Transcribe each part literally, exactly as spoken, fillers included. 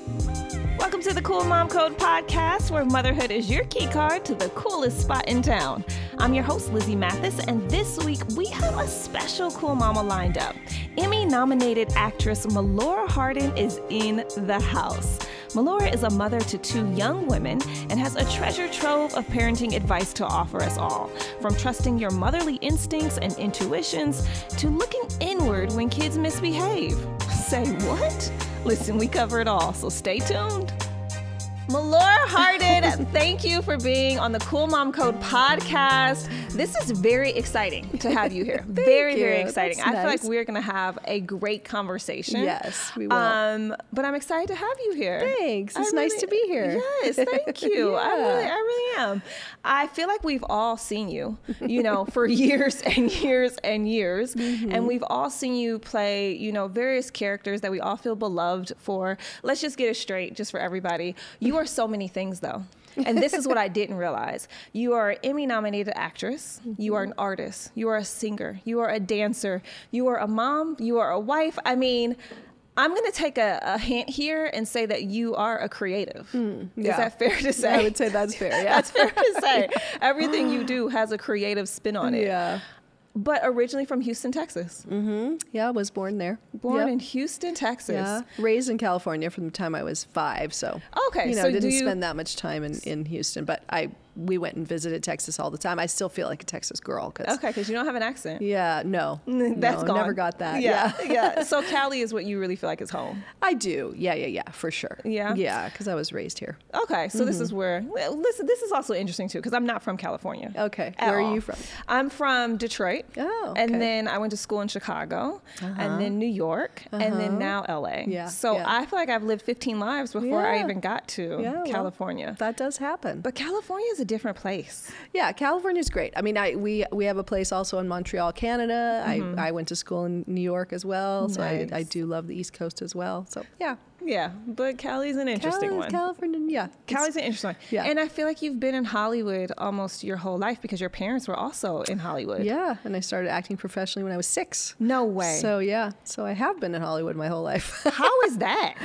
Welcome to the Cool Mom Code podcast, where motherhood is your key card to the coolest spot in town. I'm your host, Lizzie Mathis, and this week we have a special cool mama lined up. Emmy-nominated actress Melora Hardin is in the house. Melora is a mother to two young women and has a treasure trove of parenting advice to offer us all. From trusting your motherly instincts and intuitions to looking inward when kids misbehave. Say what? Listen, we cover it all, so stay tuned. Melora Hardin, thank you for being on the Cool Mom Code podcast. This is very exciting to have you here. very, you. very exciting. That's I nice. feel like we're going to have a great conversation. Yes, we will. Um, but I'm excited to have you here. Thanks. It's I nice really- to be here. Yes, thank you. Yeah. I really, I really am. I feel like we've all seen you, you know, for years and years and years. Mm-hmm. And we've all seen you play, you know, various characters that we all feel beloved for. Let's just get it straight, just for everybody. You are so many things, though. And this is what I didn't realize. You are an Emmy-nominated actress. You are an artist. You are a singer. You are a dancer. You are a mom. You are a wife. I mean, I'm going to take a, a hint here and say that you are a creative. Mm, Is yeah. that fair to say? I would say that's fair, yeah. That's fair to say. Everything you do has a creative spin on it. Yeah. But originally from Houston, Texas. Mm-hmm. Yeah, I was born there. Born Yep. in Houston, Texas. Yeah. Raised in California from the time I was five, so Okay, you know, so do didn't you- spend that much time in, in Houston, but I we went and visited Texas all the time. I still feel like a Texas girl. Cause, Okay, because you don't have an accent. Yeah, no. That's no, gone. never got that. Yeah, Yeah. yeah. So Cali is what you really feel like is home. I do. Yeah, yeah, yeah, for sure. Yeah? Yeah, because I was raised here. Okay, so this is where, well, listen, this is also interesting too, because I'm not from California. Okay, at where all. are you from? I'm from Detroit. Oh, And okay. then I went to school in Chicago, Uh-huh. and then New York, and then Uh-huh. now L A. Yeah, So yeah. I feel like I've lived fifteen lives before I Yeah. even got to Yeah, well, California. That does happen. But California is a different place. Yeah, California's great. I mean, I we we have a place also in Montreal, Canada. Mm-hmm. I I went to school in New York as well, so Nice. I I do love the East Coast as well. So yeah, Yeah, but Cali's an interesting Cali- one. California, yeah, it's- Cali's an interesting one. Yeah. And I feel like you've been in Hollywood almost your whole life because your parents were also in Hollywood. yeah, and I started acting professionally when I was six. No way. So yeah, so I have been in Hollywood my whole life. How is that?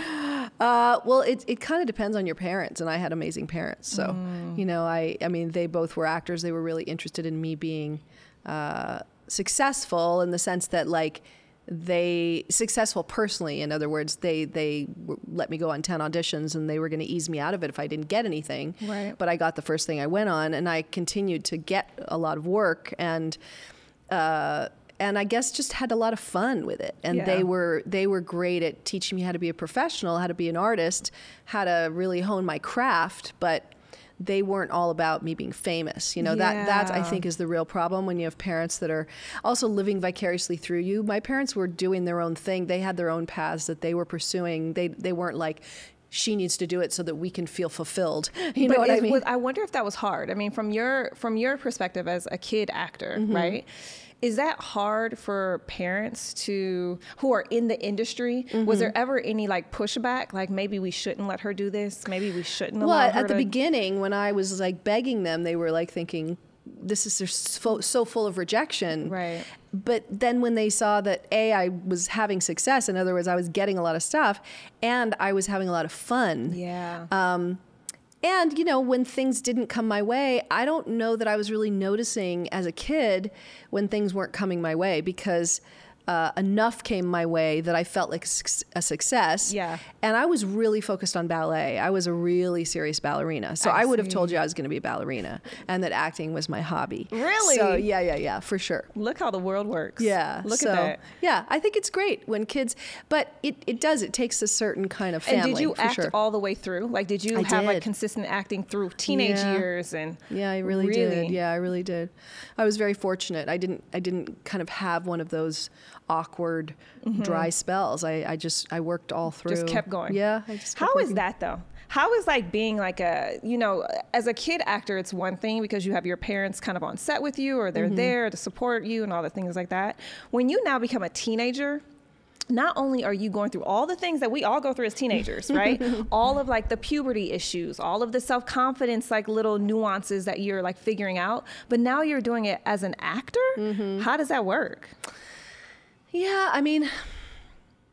Uh, well, it it kind of depends on your parents, and I had amazing parents. So, Mm. you know, I I mean, they both were actors. They were really interested in me being uh, successful in the sense that, like, they successful personally. In other words, they they w- let me go on ten auditions, and they were going to ease me out of it if I didn't get anything. Right. But I got the first thing I went on, and I continued to get a lot of work and. Uh, and I guess just had a lot of fun with it. And Yeah. they were they were great at teaching me how to be a professional, how to be an artist, how to really hone my craft, but they weren't all about me being famous. You know, that that I Yeah. think is the real problem when you have parents that are also living vicariously through you. My parents were doing their own thing. They had their own paths that they were pursuing. They they weren't like, she needs to do it so that we can feel fulfilled. You know But what is- I mean? was- I wonder if that was hard. I mean, from your from your perspective as a kid actor, Mm-hmm. right? Is that hard for parents to who are in the industry? Mm-hmm. Was there ever any like pushback, like maybe we shouldn't let her do this, maybe we shouldn't Well, allow her at the to? beginning, when I was like begging them, they were like thinking, "This is they're so, so full of rejection." Right. But then when they saw that A, I was having success, in other words, I was getting a lot of stuff, and I was having a lot of fun. Yeah. Um, and, you know, when things didn't come my way, I don't know that I was really noticing as a kid when things weren't coming my way, because uh, enough came my way that I felt like a suc- a success. Yeah. And I was really focused on ballet. I was a really serious ballerina. So I I, would have see. told you I was going to be a ballerina and that acting was my hobby. Really? So yeah, yeah, yeah, for sure. Look how the world works. Yeah. Look so, at that. Yeah, I think it's great when kids, but it, it does, it takes a certain kind of family. And did you for act sure. all the way through? Like, did you I have like did. consistent acting through teenage Yeah. years? And Yeah, I really, Really? did. Yeah, I really did. I was very fortunate. I didn't I didn't kind of have one of those awkward dry spells. I, I just I worked all through. Mm-hmm. Just kept going. Yeah, I just kept How is working. that though? How is like being like a, you know, as a kid actor, it's one thing because you have your parents kind of on set with you or they're Mm-hmm. there to support you and all the things like that. When you now become a teenager, not only are you going through all the things that we all go through as teenagers, right? All of like the puberty issues, all of the self-confidence, like little nuances that you're like figuring out, but now you're doing it as an actor. Mm-hmm. How does that work? Yeah, I mean,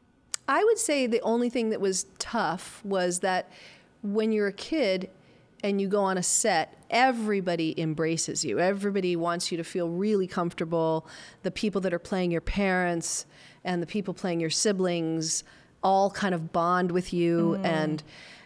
I would say the only thing that was tough was that when you're a kid and you go on a set, everybody embraces you. Everybody wants you to feel really comfortable. The people that are playing your parents and the people playing your siblings all kind of bond with you. Mm. And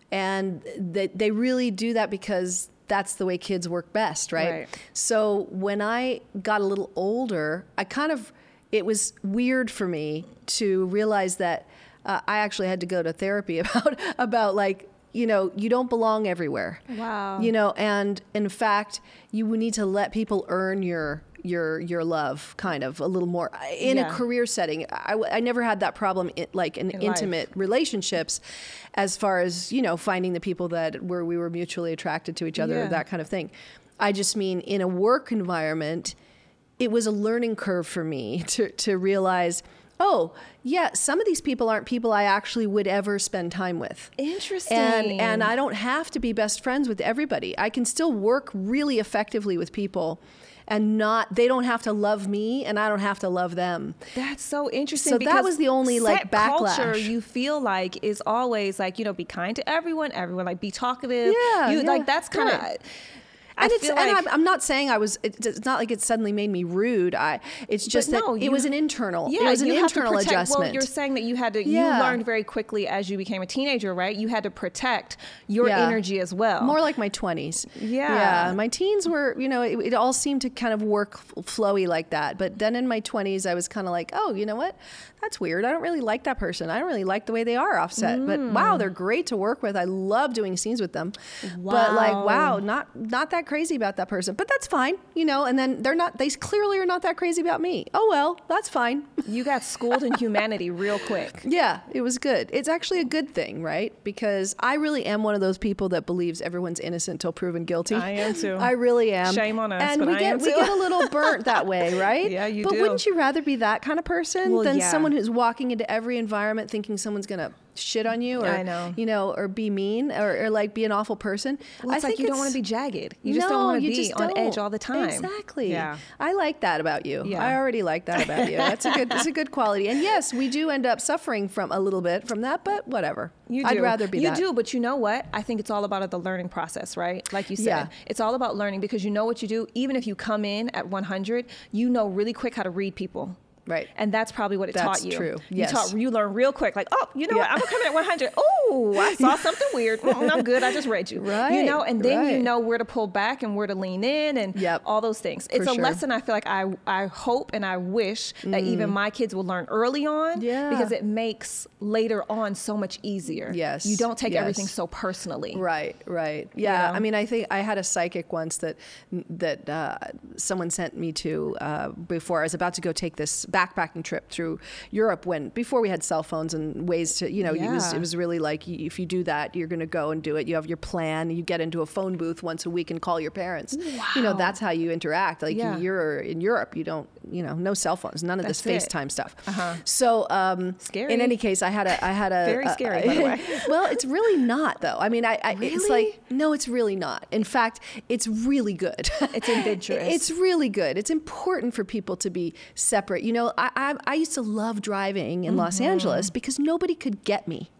and they, they really do that because that's the way kids work best, right? Right. So when I got a little older, I kind of, it was weird for me to realize that uh, I actually had to go to therapy about, about like, you know, you don't belong everywhere. Wow. You know, and in fact, you need to let people earn your your your love, kind of a little more in Yeah. a career setting. I, I never had that problem in, like in, In intimate life. relationships, as far as, you know, finding the people that where we were mutually attracted to each other, Yeah. that kind of thing. I just mean in a work environment, it was a learning curve for me to to realize, oh, yeah, some of these people aren't people I actually would ever spend time with. Interesting. And and I don't have to be best friends with everybody. I can still work really effectively with people and not, they don't have to love me and I don't have to love them. That's so interesting. So that because was the only, like, set backlash. culture you feel like is always like, you know, be kind to everyone, everyone, like be talkative. Yeah, you yeah, like that's kind of. right. I And it's feel and like I'm, I'm not saying I was. It's it's not like it suddenly made me rude. I. It's just no, that you- it was an internal. yeah, it was an you have to internal protect- adjustment. Well, you're saying that you had to. Yeah. You learned very quickly as you became a teenager, right? You had to protect your Yeah. energy as well. More like my twenties. Yeah. Yeah. My teens were, you know, it, it all seemed to kind of work f- flowy like that. But then in my twenties, I was kind of like, oh, you know what? That's weird. I don't really like that person. I don't really like the way they are offset. But wow, they're great to work with. I love doing scenes with them. But like, Wow. wow, not not that crazy about that person. But that's fine, you know. And then they're not. They clearly are not that crazy about me. Oh well, that's fine. You got schooled in humanity real quick. Yeah, it was good. It's actually a good thing, right? Because I really am one of those people that believes everyone's innocent till proven guilty. I am too. I really am. Shame on us, And but we I get am we too. get a little burnt that way, right? Yeah, you but do. wouldn't you rather be that kind of person Well, than yeah. someone who's walking into every environment thinking someone's gonna shit on you, or I know. you know, or be mean, or, or like be an awful person? Well, it's I like think you don't want to be it's- jagged. You just no, don't want to you be just on don't. edge all the time. Exactly. Yeah. I like that about you. Yeah. I already like that about you. That's a good. That's a good quality. And yes, we do end up suffering from a little bit from that, but whatever. You do. I'd rather be you that. do, but you know what? I think it's all about the learning process, right? Like you said, Yeah. it's all about learning because you know what you do. Even if you come in at one hundred, you know really quick how to read people. Right. And that's probably what it That's taught you. true. You Yes. taught, you learn real quick. Like, oh, you know Yeah. what? I'm gonna come in at one hundred. Oh, I saw something weird. Mm, I'm good. I just read you. Right, You know, and then you right. know where to pull back and where to lean in and Yep. all those things. It's For a sure. lesson I feel like I I hope and I wish that even my kids will learn early on. Yeah. Because it makes later on so much easier. Yes, You don't take yes. everything so personally. Right, right. Yeah. know? I mean, I think I had a psychic once that that uh, someone sent me to uh, before I was about to go take this backpacking trip through Europe. When before we had cell phones and ways to, you know, it was Yeah. it was really like y- if you do that, you're going to go and do it. You have your plan. You get into a phone booth once a week and call your parents. You know, Wow. that's how you interact. Like Yeah. you're in Europe, you don't, you know, no cell phones, none of That's this it. FaceTime stuff. Uh-huh. So, um, Scary. in any case, I had a, I had a Very a- scary, by the way. well, it's really not though. I mean, I, I it's Really? like no, it's really not. In fact, it's really good. It's adventurous. It's really good. It's important for people to be separate. You know, I I, I used to love driving in Los Angeles because nobody could get me.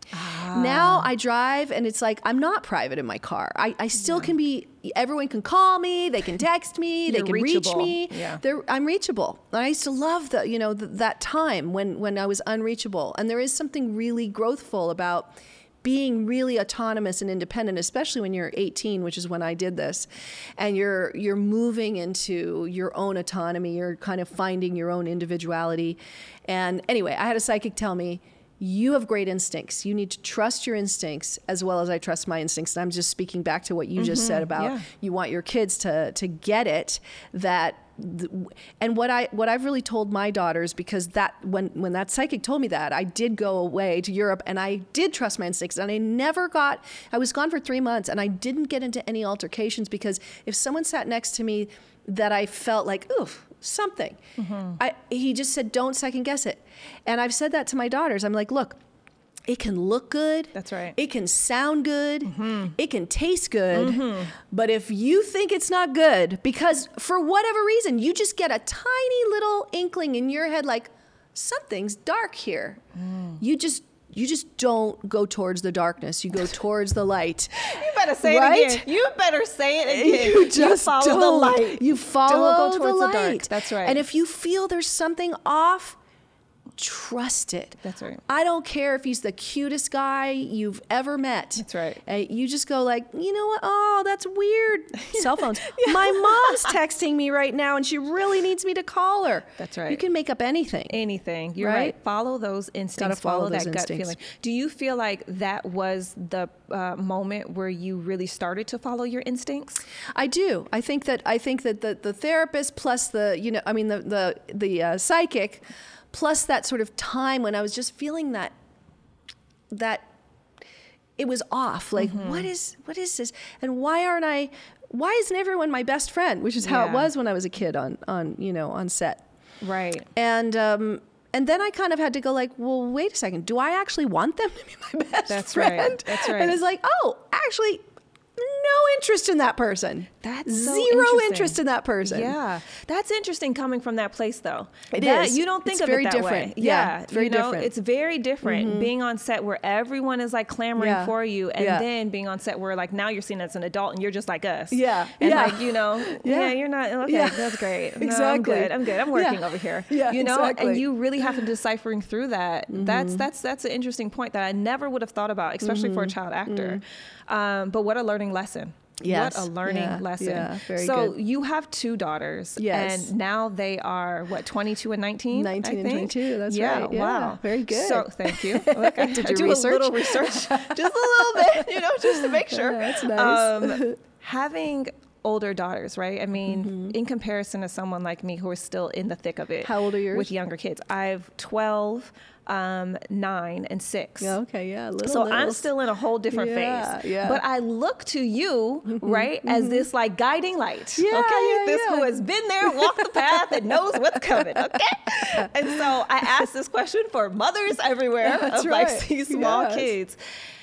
Now I drive and it's like I'm not private in my car. I, I still can be. Everyone can call me. They can text me. they You're can reachable. reach me. Yeah. They're, I'm reachable. And I used to love the you know th- that time when when I was unreachable. And there is something really growthful about being really autonomous and independent, especially when you're eighteen, which is when I did this, and you're you're moving into your own autonomy. You're kind of finding your own individuality. And anyway, I had a psychic tell me, you have great instincts. You need to trust your instincts as well as I trust my instincts. And I'm just speaking back to what you just said about yeah. you want your kids to to get it, that th- and what I what I've really told my daughters, because that when when that psychic told me that, I did go away to Europe and I did trust my instincts, and I never got I was gone for three months and I didn't get into any altercations, because if someone sat next to me that I felt like, oof, something. I, he just said, don't second guess it. And I've said that to my daughters. I'm like, look, it can look good. That's right. It can sound good. It can taste good. But if you think it's not good, because for whatever reason, you just get a tiny little inkling in your head, like something's dark here. You just, you just don't go towards the darkness. You go towards the light. You better say right? it again. You better say it again. You just you follow don't. the light. You follow don't go the towards light. the dark. That's right. And if you feel there's something off, trust it. That's right. I don't care if he's the cutest guy you've ever met. That's right. Uh, you just go like, you know what? Oh, that's weird. Cell phones. Yeah. My mom's texting me right now and she really needs me to call her. That's right. You can make up anything. Anything. You're right. Right? Follow those instincts. Gotta follow follow those that instincts. gut feeling. Do you feel like that was the uh, moment where you really started to follow your instincts? I do. I think that I think that the, the therapist plus the, you know, I mean, the, the, the uh, psychic plus that sort of time when I was just feeling that, that it was off. Like, mm-hmm. what is, what is this? And why aren't I, why isn't everyone my best friend? Which is how Yeah. it was when I was a kid on, on, you know, on set. Right. And, um, and then I kind of had to go like, well, wait a second. Do I actually want them to be my best That's friend? right. That's right. And it's like, oh, actually, no interest in that person. That's so zero interesting. interest in that person. Yeah, that's interesting coming from that place, though. It that, is. You don't think It's of very it that different. way. Yeah, Yeah, it's very you know, different. It's very different mm-hmm. being on set where everyone is like clamoring Yeah. for you, and Yeah. then being on set where like now you're seen as an adult and you're just like us. Yeah. and Yeah. like you know, Yeah. yeah, you're not okay. Yeah. That's great. No, Exactly. I'm good. I'm good. I'm working Yeah. over here. Yeah, you know, exactly. and you really have to deciphering through that. Mm-hmm. That's that's that's an interesting point that I never would have thought about, especially Mm-hmm. for a child actor. Um, but what a learning lesson. Yes. What a learning Yeah. lesson. Yeah. Very so good. you have two daughters. Yes. And now they are, what, twenty-two and nineteen? nineteen I and think? twenty-two. That's yeah, right. Yeah. Wow. Very good. So thank you. Okay. Did I you do research? a little research, just a little bit, you know, just to make sure. Yeah, that's nice. Um, having older daughters, right? I mean, Mm-hmm. in comparison to someone like me who is still in the thick of it. How old are yours? With younger kids. I've twelve, um, nine, and six. Yeah, okay, yeah. Little, So little. I'm still in a whole different Yeah, phase. yeah. But I look to you, right, as this like guiding light. Yeah, okay. yeah, this yeah. who has been there, walked the path, and knows what's coming. Okay. And so I ask this question for mothers everywhere That's of right. like these small Yes. kids.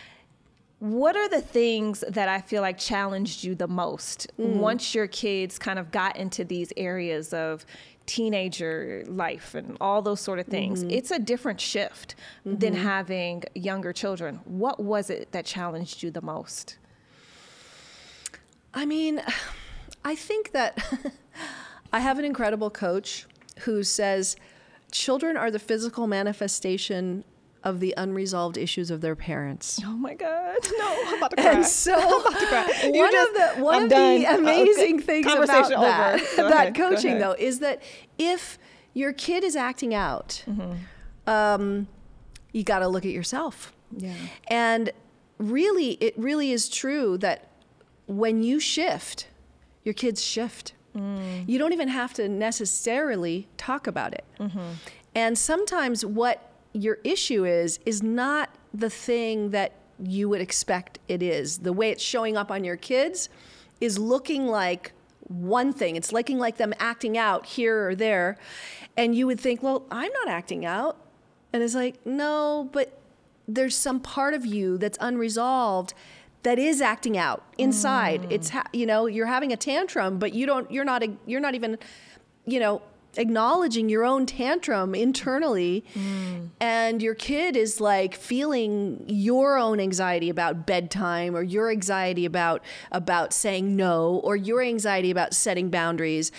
What are the things that I feel like challenged you the most Mm. once your kids kind of got into these areas of teenager life and all those sort of things? Mm-hmm. It's a different shift Mm-hmm. than having younger children. What was it that challenged you the most? I mean, I think that I have an incredible coach who says children are the physical manifestation of the unresolved issues of their parents. Oh my God. No, I'm about to cry. And so I'm about to cry. You one just- of the one I'm of done. the amazing Okay. things about Conversation that, over. Go that ahead. Go coaching ahead. though is that if your kid is acting out, Mm-hmm. um, you got to look at yourself. Yeah. And really, it really is true that when you shift, your kids shift. Mm. You don't even have to necessarily talk about it. Mm-hmm. And sometimes what your issue is, is not the thing that you would expect it is. The way it's showing up on your kids is looking like one thing. It's looking like them acting out here or there. And you would think, well, I'm not acting out. And it's like, no, but there's some part of you that's unresolved that is acting out inside. Mm. It's, ha- you know, you're having a tantrum, but you don't, you're not, a, you're not even, you know, acknowledging your own tantrum internally. Mm. And your kid is like feeling your own anxiety about bedtime, or your anxiety about, about saying no, or your anxiety about setting boundaries,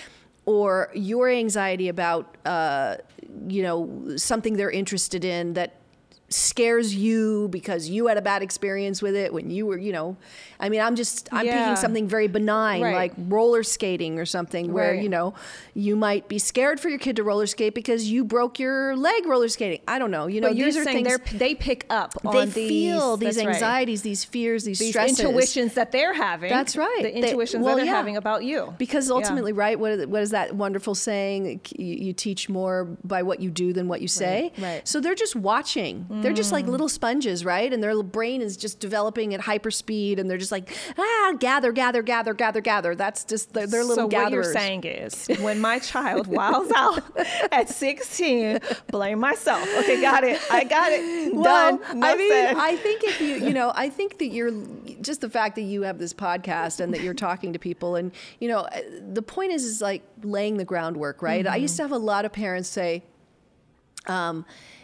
or your anxiety about, uh, you know, something they're interested in that scares you because you had a bad experience with it when you were, you know, I mean, I'm just, I'm Yeah. picking something very benign, Right. like roller skating or something where, Right. you know, you might be scared for your kid to roller skate because you broke your leg roller skating. I don't know. You know, But you're these are saying things they're, they pick up they on these, feel these that's right, anxieties, these fears, these, these stresses. intuitions that they're having. That's right. The They- intuitions well, that they're yeah. having about you. Because Yeah. ultimately, right, what is, what is that wonderful saying? You, you teach more by what you do than what you say. Right, right. So they're just watching. Mm. They're just like little sponges, right? And their brain is just developing at hyper speed, and they're just like, ah, gather, gather, gather, gather, gather. That's just, they're, they're little so gatherers. what you're saying is, when my child wilds out at sixteen, blame myself. Okay, got it. I got it. Well, Done. No I mean, said. I think if you, you know, I think that you're just the fact that you have this podcast and that you're talking to people, and you know, the point is, is like laying the groundwork, right? Mm-hmm. I used to have a lot of parents say, um,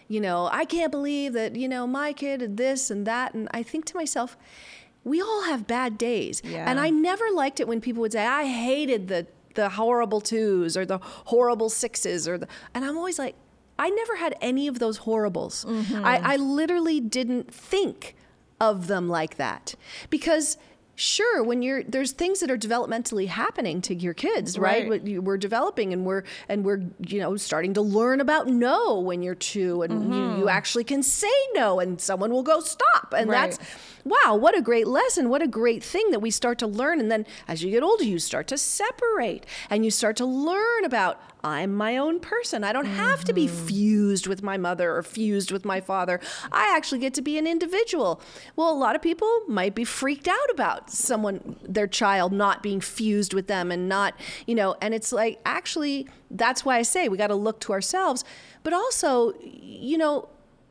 you know, I can't believe that, you know, my kid did this and that. And I think to myself, we all have bad days. Yeah. And I never liked it when people would say, I hated the the horrible twos or the horrible sixes or the, and I'm always like, I never had any of those horribles. Mm-hmm. I, I literally didn't think of them like that because sure, when you're there's things that are developmentally happening to your kids, right? Right. We're developing and we're and we're you know starting to learn about no when you're two, and mm-hmm. you, you actually can say no, and someone will go stop, and Right. that's wow, what a great lesson, what a great thing that we start to learn. And then as you get older, you start to separate and you start to learn about I'm my own person. I don't have mm-hmm. to be fused with my mother or fused with my father. I actually get to be an individual. Well, a lot of people might be freaked out about someone, their child not being fused with them and not, you know, and it's like, actually, that's why I say we got to look to ourselves. But also, you know,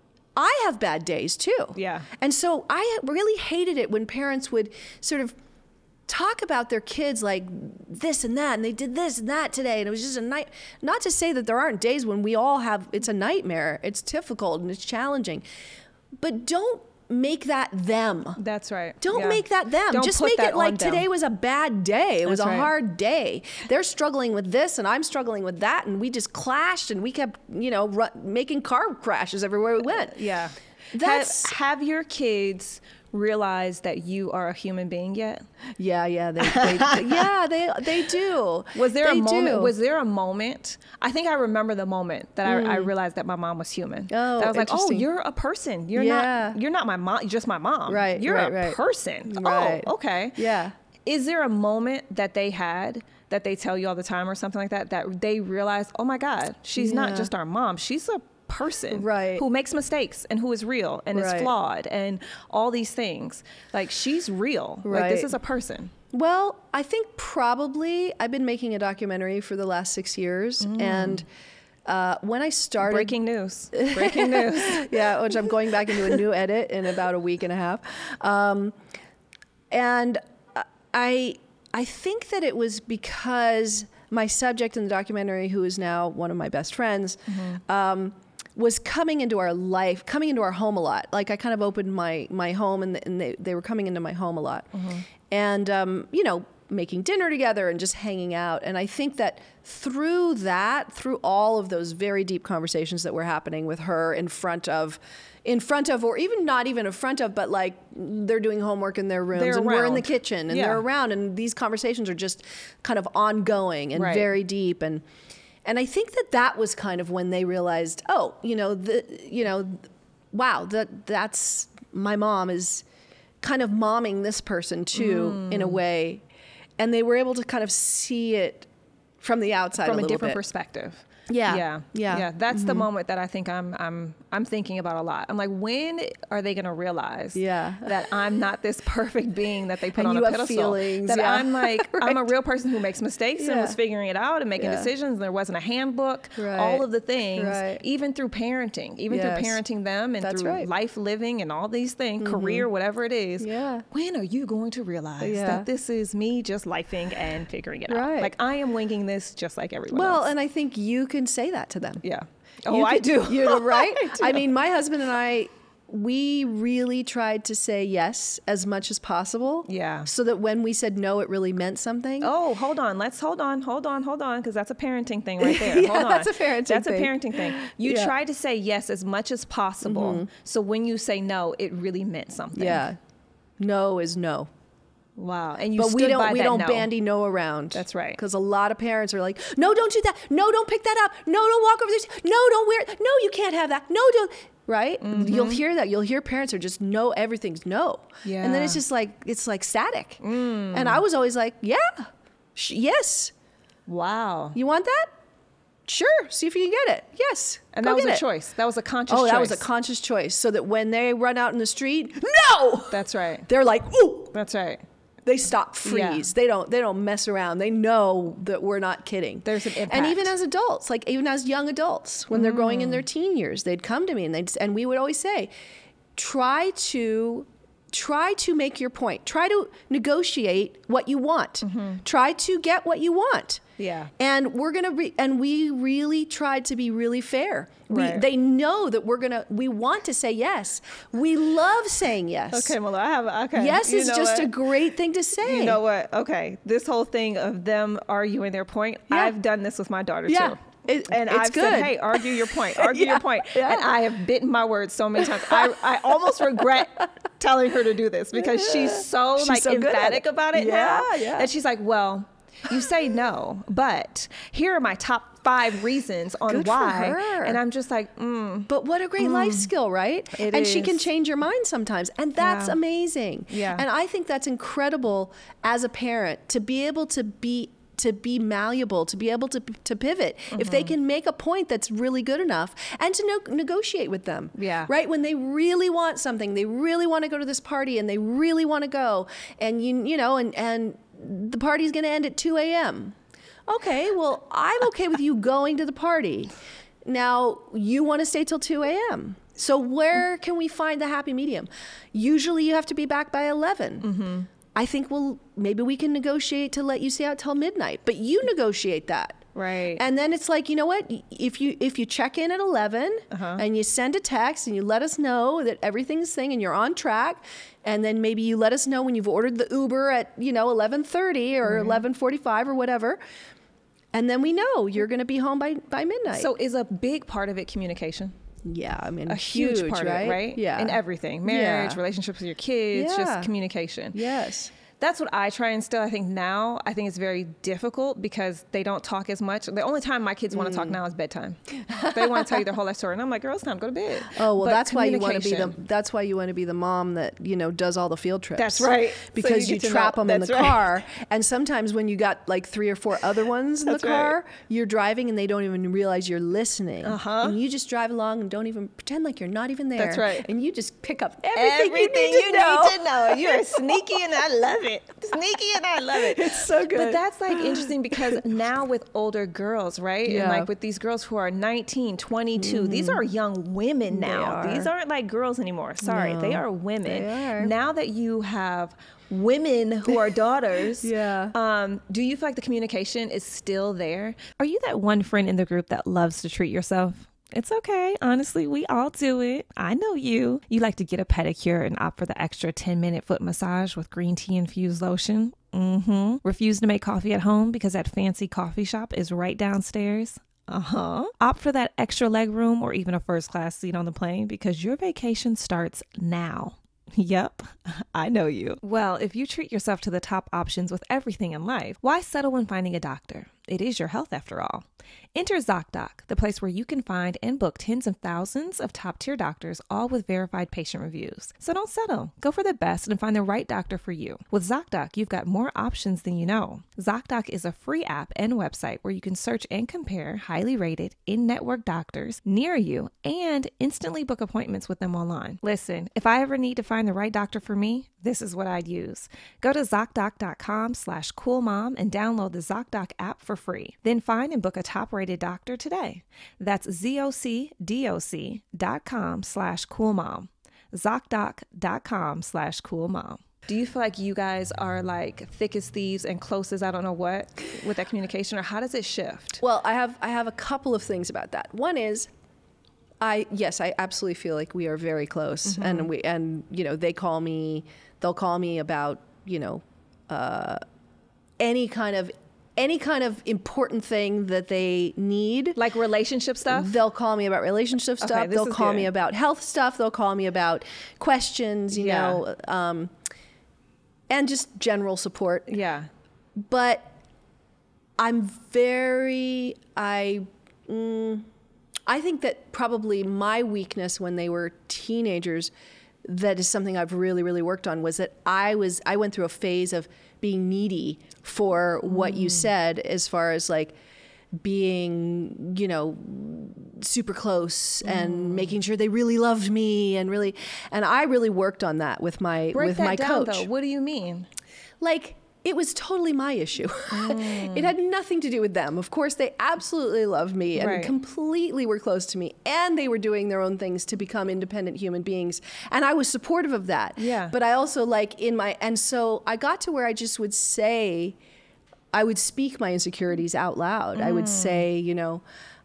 I have bad days too. Yeah. And so I really hated it when parents would sort of talk about their kids like this and that, and they did this and that today, and it was just a night. Not to say that there aren't days when we all have, it's a nightmare, it's difficult and it's challenging, but don't make that them. That's right. Don't yeah. make that them. Don't Just put make that it like on them. today was a bad day. It was That's a right. hard day. They're struggling with this and I'm struggling with that, and we just clashed and we kept, you know, ru- making car crashes everywhere we went. Yeah. That's have, have your kids realize that you are a human being yet? yeah, yeah, they, they yeah, they they do. Was there they a moment? do. Was there a moment? I think I remember the moment that Mm. I, I realized that my mom was human. Oh, that I was like, oh, interesting. you're a person. You're Yeah. not. You're not my mom. You're just my mom. Right, You're right, a right. person. Right. Oh, okay. Yeah. Is there a moment that they had that they tell you all the time or something like that that they realize, oh my God, she's Yeah. not just our mom. She's a person Right. who makes mistakes and who is real and Right. is flawed and all these things. Like, she's real. Like, this Right. is a person. Well, I think probably I've been making a documentary for the last six years, and uh, when I started Breaking news. Breaking news. yeah, which I'm going back into a new edit in about a week and a half. Um, and I I think that it was because my subject in the documentary, who is now one of my best friends, mm-hmm. um, was coming into our life, coming into our home a lot. Like, I kind of opened my my home, and, and they, they were coming into my home a lot. Mm-hmm. And, um, you know, making dinner together and just hanging out. And I think that through that, through all of those very deep conversations that were happening with her in front of, in front of, or even not even in front of, but like they're doing homework in their rooms They're and we're in the around. kitchen and Yeah. they're around, and these conversations are just kind of ongoing and Right. very deep. And, and I think that that was kind of when they realized, oh, you know, the, you know, wow, that that's, my mom is kind of momming this person too, Mm. in a way. And they were able to kind of see it from the outside From a a, little different bit. perspective. Yeah. Yeah. Yeah. Yeah. That's Mm-hmm. the moment that I think I'm I'm I'm thinking about a lot. I'm like, when are they gonna realize Yeah. that I'm not this perfect being that they put And on you a have pedestal? feelings, That yeah. I'm like I'm a Right. real person who makes mistakes and Yeah. was figuring it out and making Yeah. decisions. There wasn't a handbook. Right. All of the things, Right. even through parenting, even Yes. through parenting them and That's through right. life living and all these things, career, whatever it is. Yeah. When are you going to realize Yeah. that this is me just lifing and figuring it out? Right. Like, I am winging this just like everyone Well, else. and I think you can say that to them. Yeah. Oh, You I could- do. You're right. I do. I mean, my husband and I, we really tried to say yes as much as possible. Yeah. So that when we said no, it really meant something. Oh, hold on. Let's hold on, hold on, hold on, because that's a parenting thing right there. Yeah, hold on. that's a parenting That's thing. a parenting thing. You Yeah. try to say yes as much as possible. So when you say no, it really meant something. Yeah. No is no. Wow. And you But stood we don't by we that don't no. bandy no around. That's right. Because a lot of parents are like, no, don't do that. No, don't pick that up. No, don't walk over this. No, don't wear it. No, you can't have that. No, don't. Right? You'll hear that. You'll hear parents are just no, everything's no. And then it's Yeah. just like, it's like static. And I was always like, yeah, sh- yes. Wow. You want that? Sure. See if you can get it. Yes. And Go that was get a it. choice. That was a conscious Oh, choice. that was a conscious choice. So that when they run out in the street, no, That's right. they're like, ooh, That's right. they stop, freeze. Yeah. They don't, they don't mess around. They know that we're not kidding. There's an impact. And even as adults, like even as young adults, when they're growing in their teen years, they'd come to me and they'd, and we would always say, try to, try to make your point. Try to negotiate what you want. Try to get what you want. Yeah. And we're going to re- and we really tried to be really fair. Right. We, they know that we're going to, we want to say yes. We love saying yes. Okay, Mala, I have, okay. Yes You is know just what? a great thing to say. You know what? Okay. This whole thing of them arguing their point, Yeah. I've done this with my daughter Yeah. too. It- and it's I've good. said, hey, argue your point, argue Yeah, your point. yeah. And I have bitten my words so many times. I, I almost regret telling her to do this because she's so She's like so good at emphatic it. about it Yeah, now. yeah. And she's like, well, you say no, but here are my top five reasons on Good for why. her. And I'm just like, mm, But what a great life skill, right? It and she can is. change your mind sometimes. And that's Yeah. amazing. Yeah. And I think that's incredible as a parent to be able to be to be malleable, to be able to to pivot. If Mm-hmm. they can make a point that's really good enough and to no- negotiate with them. Yeah. Right? When they really want something, they really want to go to this party and they really want to go and you you know and and the party's going to end at two a.m. Okay, well, I'm okay with you going to the party. Now, you want to stay till two a.m. So where can we find the happy medium? Usually you have to be back by eleven. Mm-hmm. I think, well, maybe we can negotiate to let you stay out till midnight, but you negotiate that. Right. And then it's like, you know what? If you if you check in at eleven Uh-huh. and you send a text and you let us know that everything's thing and you're on track, and then maybe you let us know when you've ordered the Uber at, you know, eleven thirty or eleven forty-five or whatever, and then we know you're going to be home by, by midnight. so is a big part of it communication? yeah, I mean, A huge, part right? of it, right? Yeah. In everything, marriage, Yeah. relationships with your kids, Yeah. just communication. Yes. That's what I try and still, I think now, I think it's very difficult because they don't talk as much. The only time my kids want to talk now is bedtime. They want to tell you their whole life story. And I'm like, girl, it's time to go to bed. Oh, well, But that's why you want to be the communication- that's why you want to be the mom that, you know, does all the field trips. That's right. So Because you you, get to trap know- them in the that's right. car, and sometimes when you got like three or four other ones in That's the right. car, you're driving and they don't even realize you're listening. Uh-huh. And you just drive along and don't even pretend like you're not even there. That's right. And you just pick up everything, Everything you need to know. need to know. You are sneaky and I love it. Sneaky and I love it. It's so good. But that's like interesting because now with older girls, right? And Yeah. like with these girls who are nineteen, twenty-two, these are young women now. are. These aren't like girls anymore. Sorry, No, they are women. they are. Now that you have women who are daughters, Yeah. um, do you feel like the communication is still there? Are you that one friend in the group that loves to treat yourself? It's okay. Honestly, we all do it. I know you. You like to get a pedicure and opt for the extra ten minute foot massage with green tea infused lotion. Mm-hmm. Refuse to make coffee at home because that fancy coffee shop is right downstairs. Uh-huh. Opt for that extra leg room or even a first class seat on the plane because your vacation starts now. Yep, I know you. Well, if you treat yourself to the top options with everything in life, why settle when finding a doctor? It is your health after all. Enter ZocDoc, the place where you can find and book tens of thousands of top-tier doctors, all with verified patient reviews. So don't settle. Go for the best and find the right doctor for you. With ZocDoc, you've got more options than you know. ZocDoc is a free app and website where you can search and compare highly rated in-network doctors near you and instantly book appointments with them online. Listen, if I ever need to find the right doctor for me, this is what I'd use. Go to ZocDoc.com slash coolmom and download the ZocDoc app for free. Then find and book a top-rated doctor today. That's ZocDoc dot com slash coolmom. ZocDoc.com slash coolmom. Do you feel like you guys are like thick as thieves and close as I don't know what with that communication, or how does it shift? Well, I have I have a couple of things about that. One is, I yes, I absolutely feel like we are very close, Mm-hmm. and we and you know they call me, they'll call me about you know uh, any kind of any kind of important thing that they need. Like relationship stuff? They'll call me about relationship stuff. Okay, this They'll is call good. me about health stuff. They'll call me about questions, you Yeah. know, um, and just general support. Yeah. But I'm very I mm, I think that probably my weakness when they were teenagers, that is something I've really really worked on, was that I was I went through a phase of being needy for what you said, as far as like being, you know, super close and making sure they really loved me and really, and I really worked on that with my Break with that my down, coach. though. What do you mean? Like, it was totally my issue. It had nothing to do with them. Of course, they absolutely loved me and Right. completely were close to me, and they were doing their own things to become independent human beings. And I was supportive of that. Yeah. But I also like in my, and so I got to where I just would say, I would speak my insecurities out loud. Mm. I would say, you know,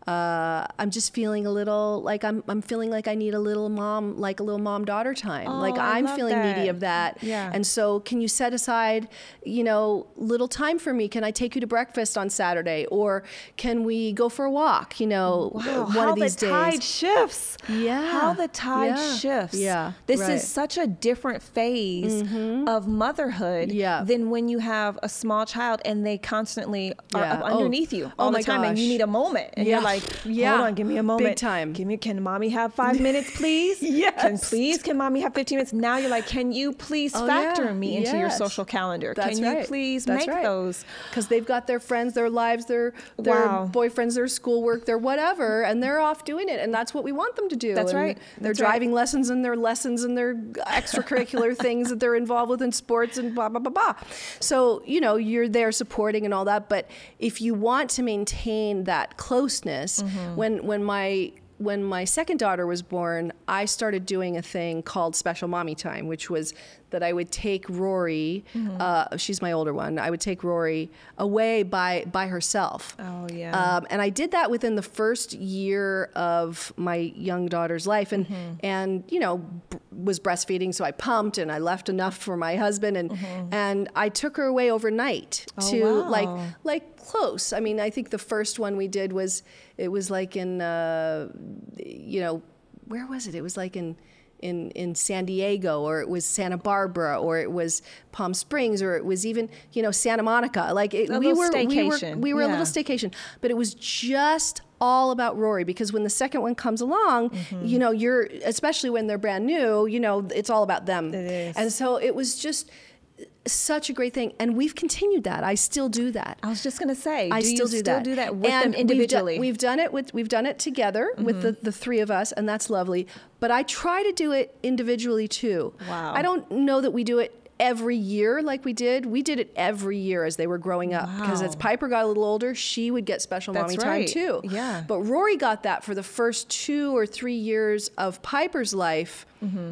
Uh, I'm just feeling a little like I'm I'm feeling like I need a little mom, like a little mom daughter time. Oh, like I I'm love feeling that. needy of that. Yeah. And so can you set aside, you know, little time for me? Can I take you to breakfast on Saturday? Or can we go for a walk, you know, wow, one how of these the tide days? shifts. Yeah. How the tide yeah. shifts. Yeah. This right. is such a different phase mm-hmm. of motherhood yeah. than when you have a small child and they constantly are yeah. up underneath oh. you all oh the time gosh. and you need a moment and yeah. you're like, yeah. hold on, give me a moment. Big time. Give me, can mommy have five minutes, please? yes. Can please, can mommy have fifteen minutes? Now you're like, can you please oh, factor yeah. me into yes. your social calendar? That's can you right. please That's make right. those? Because they've got their friends, their lives, their their wow. boyfriends, their schoolwork, their whatever, and they're off doing it, and that's what we want them to do. That's and right. Their That's driving right. lessons and their lessons and their extracurricular things that they're involved with in sports and blah blah blah blah. So you know you're there supporting and all that, but if you want to maintain that closeness, mm-hmm. when when my When my second daughter was born, I started doing a thing called Special Mommy Time, which was that I would take Rory, mm-hmm. uh, she's my older one, I would take Rory away by, by herself. Oh, yeah. Um, and I did that within the first year of my young daughter's life. And, mm-hmm. and you know, b- was breastfeeding, so I pumped and I left enough for my husband. And, mm-hmm. and I took her away overnight oh, to wow. like, like close. I mean, I think the first one we did was, it was like in, uh, you know, where was it? It was like in, in, in San Diego, or it was Santa Barbara, or it was Palm Springs, or it was even, you know, Santa Monica. Like it, a we, little were, staycation. we were, we were yeah. a little staycation, but it was just all about Rory, because when the second one comes along, mm-hmm. you know, you're, especially when they're brand new, you know, it's all about them. It is. And so it was just such a great thing, and we've continued that. I still do that. I was just gonna say, I do still you do still that. do that with and them individually? We've, do, we've done it with we've done it together mm-hmm. with the, the three of us, and that's lovely. But I try to do it individually too. Wow. I don't know that we do it every year like we did. We did it every year as they were growing up, because wow. as Piper got a little older, she would get special That's mommy right. time too. Yeah. But Rory got that for the first two or three years of Piper's life. Mm-hmm.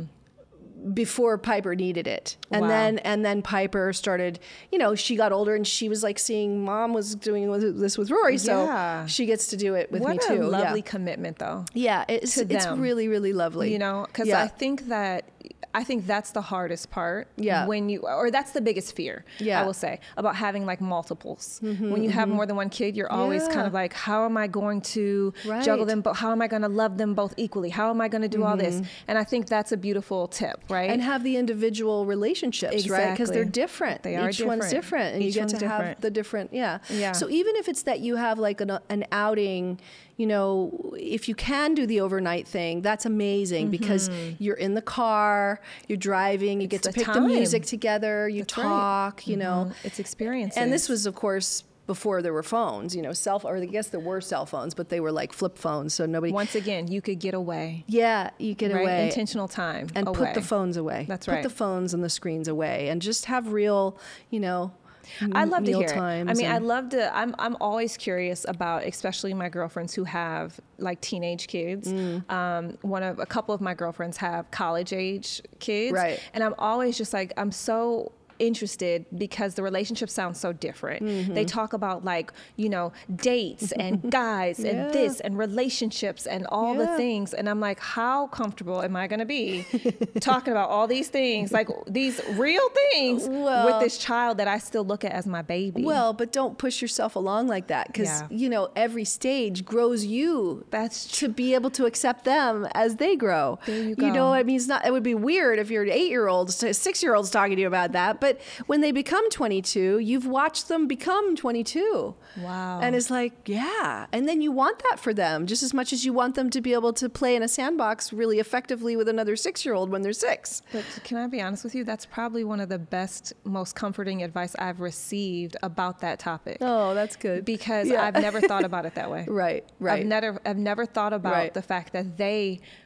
Before Piper needed it. And wow. then and then Piper started, you know, she got older and she was like seeing mom was doing this with Rory, so yeah. she gets to do it with what me too. What a lovely yeah. commitment though. Yeah, it's to it's them. really, really lovely. You know, because yeah. I think that I think that's the hardest part. Yeah. When you, or that's the biggest fear, yeah. I will say, about having like multiples. Mm-hmm, when you have mm-hmm. more than one kid, you're always yeah. kind of like, how am I going to right. juggle them? But how am I going to love them both equally? How am I going to do mm-hmm. all this? And I think that's a beautiful tip, right? And have the individual relationships, exactly. right? Because they're different. They are Each different. one's different, and Each you get to different. have the different, yeah. yeah. So even if it's that you have like an, an outing, you know, if you can do the overnight thing, that's amazing, mm-hmm. because you're in the car, you're driving, you it's get to the pick time. the music together, you that's talk, right. you know. Mm-hmm. It's experiences. And this was, of course, before there were phones, you know, cell or I guess there were cell phones, but they were like flip phones, so nobody. Once again, you could get away. Yeah, you get right? away. Intentional time. And away. put the phones away. That's put right. Put the phones and the screens away, and just have real, you know. I love to hear it. I mean, and, I love to, I'm I'm always curious about, especially my girlfriends who have like teenage kids. Mm. Um, one of, a couple of my girlfriends have college age kids. Right. And I'm always just like, I'm so interested because the relationship sounds so different. Mm-hmm. They talk about like, you know, dates and guys yeah. and this and relationships and all yeah. the things. And I'm like, how comfortable am I going to be talking about all these things, like these real things well, with this child that I still look at as my baby? Well, but don't push yourself along like that, because, yeah. you know, every stage grows you. That's to be able to accept them as they grow. There you go. You know, I mean, it's not, it would be weird if you're an eight-year-old, six-year-old's talking to you about that, but when they become twenty-two, you've watched them become twenty-two. Wow. And it's like, yeah. And then you want that for them just as much as you want them to be able to play in a sandbox really effectively with another six-year-old when they're six. But can I be honest with you? That's probably one of the best, most comforting advice I've received about that topic. Oh, that's good. Because yeah. I've never thought about it that way. Right, right. I've never, I've never thought about right. the fact that they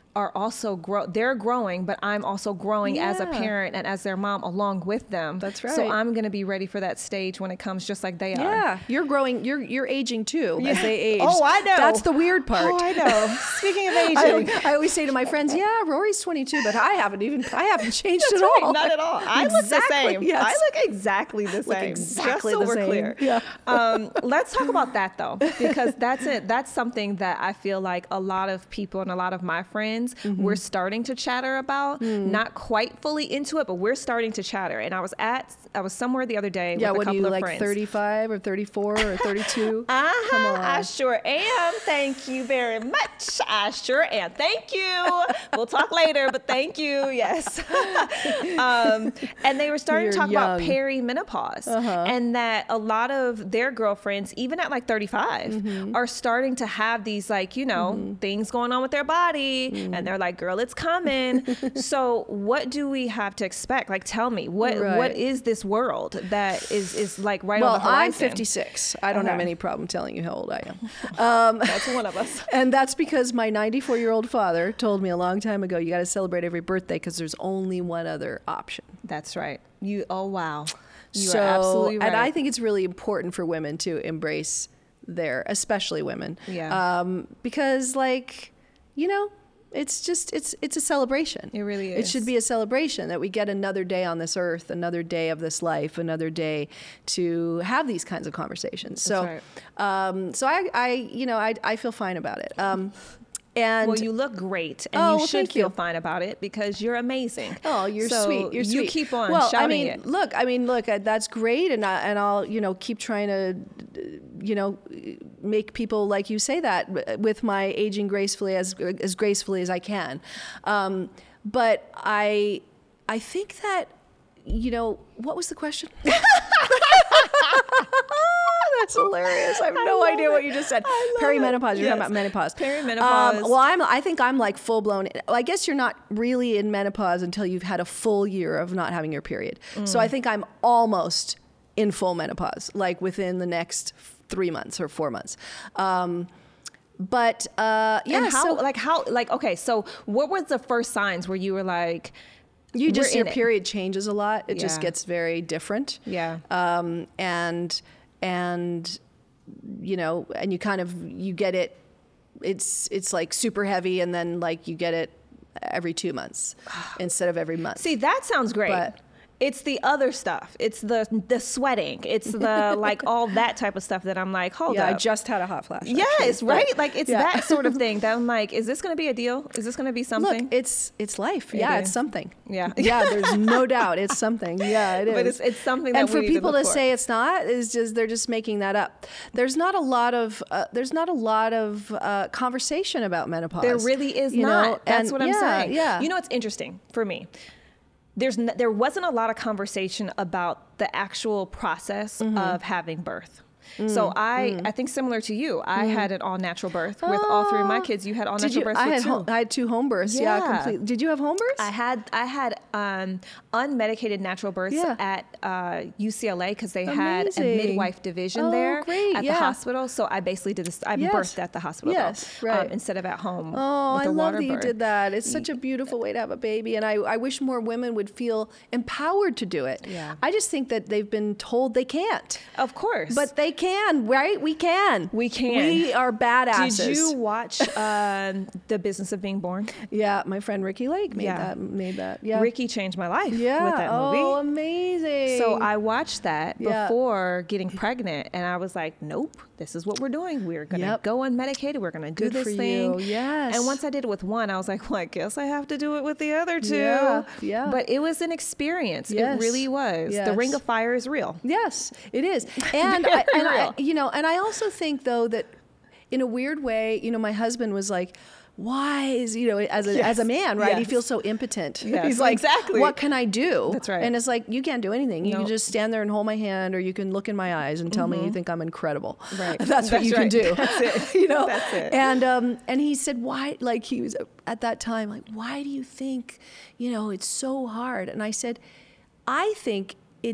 are also grow they're growing, but I'm also growing Yeah. as a parent and as their mom along with them. That's So right. I'm going to be ready for that stage when it comes, just like they are. Yeah, you're growing. You're you're aging too as Yeah. they age. Oh, I know. That's the weird part. Oh, I know. Speaking of I, aging. I always say to my friends, "Yeah, Rory's twenty-two, but I haven't even I haven't changed That's at right, all. not at all. I look the Exactly, same. yes. I look exactly the same. exactly just so the we're same. clear. Yeah. Um, let's talk about that though, because that's it. That's something that I feel like a lot of people and a lot of my friends Mm-hmm. we're starting to chatter about. Mm. Not quite fully into it, but we're starting to chatter. And I was at I was somewhere the other day Yeah, with a what are couple you of like, friends. thirty-five or thirty-four or thirty-two? Uh-huh, Come on. I sure am. Thank you very much. I sure am. Thank you. We'll talk later, but thank you. Yes. um, and they were starting You're to talk about young. perimenopause, Uh-huh. and that a lot of their girlfriends, even at like thirty-five, Mm-hmm. are starting to have these like, you know, things going on with their body. Mm. And they're like, girl, it's coming. So what do we have to expect? Like, tell me, what Right. what is this world that is, is like right Well, on the horizon? I'm fifty-six. I don't have Okay. any problem telling you how old I am. That's one of us. And that's because my ninety-four-year-old father told me a long time ago, you got to celebrate every birthday because there's only one other option. That's right. You, oh, wow. You so, are absolutely right. And I think it's really important for women to embrace their, especially women. Yeah. Um, because, like, you know, it's just, it's it's a celebration. It really It is. should be a celebration that we get another day on this earth, another day of this life, another day to have these kinds of conversations. So, right. um, so I, I, you know, I, I feel fine about it. Um, and well, you look great, and Oh, you well, should thank feel you. fine about it because you're amazing. Oh, you're So sweet. You're you sweet. keep on well, shouting I mean, it. look. I mean, look. I, that's great, and I, and I'll you know keep trying to, you know, make people like you say that with my aging gracefully as as gracefully as I can. Um, but I I think that you know what was the question? That's hilarious. I have no love idea it. what you just said. I love Perimenopause. it. You're Yes. talking about menopause. Perimenopause. Um, well, I'm. I think I'm like full blown. I guess you're not really in menopause until you've had a full year of not having your period. So Mm. I think I'm almost in full menopause, like within the next three months or four months. Um, but uh, yeah, and how, so like, how, like, okay, so what were the first signs where you were like, you just we're your in it? period changes a lot. It just Yeah. gets very different. Yeah. Um, and and you know, and you kind of you get it. It's it's like super heavy, and then like you get it every two months instead of every month. See, that sounds great. But- It's the other stuff. It's the the sweating. It's the like all that type of stuff that I'm like, hold yeah, up. I just had a hot flash. Yes, actually, right? but- Like it's yeah. that sort of thing that I'm like, is this going to be a deal? Is this going to be something? Look, it's it's life. Yeah, is. it's something. Yeah. yeah. There's no doubt it's something. Yeah, it is. But it's- it's something that and we for need to people look to for. say it's not is just they're just making that up. There's not a lot of uh, there's not a lot of uh, conversation about menopause. There really is you not. know? That's And what I'm yeah, saying. Yeah. You know what's interesting for me? There's n- there wasn't a lot of conversation about the actual process Mm-hmm. of having birth. So I, Mm. I think similar to you, I had an all natural birth with all three of my kids. You had all Did natural you? births I with had two. home, I had two home births. Yeah, Yeah. completely. Did you have home births? I had I had um, unmedicated natural births Yeah. at uh, U C L A because they had a Amazing. midwife division Oh, there great, at yeah. the hospital. So I basically did this. I Yes. birthed at the hospital Yes, though, right. um, instead of at home. Oh, with I the love water that you birth. did that. It's such a beautiful way to have a baby, and I, I wish more women would feel empowered to do it. Yeah. I just think that they've been told they can't, Of course, but they can, right? We can. We can. We are badasses. Did you watch um, The Business of Being Born? Yeah, my friend Ricky Lake made Yeah. that. Made that. Yeah. Ricky changed my life Yeah. with that movie. Oh, amazing. So I watched that Yeah. before getting pregnant, and I was like, "Nope, this is what we're doing. We're gonna Yep. go unmedicated. We're gonna do Good this for thing." you. Yes. And once I did it with one, I was like, "Well, I guess I have to do it with the other two." Yeah, yeah. But it was an experience. Yes. It really was. Yes. The Ring of Fire is real. Yes, it is. And I, Very and I, real. you know, and I also think though that in a weird way, you know, my husband was like, why is, you know, as a, Yes. as a man, right? He Yes. feels so impotent. Yes, He's like, exactly. what can I do? That's right. And it's like, you can't do anything. You can Nope. just stand there and hold my hand, or you can look in my eyes and tell me you think I'm incredible. Right. That's what That's you right. can do. That's it. you know? That's it. And, um, and he said, why, like he was at that time, like, why do you think, you know, it's so hard? And I said, I think it's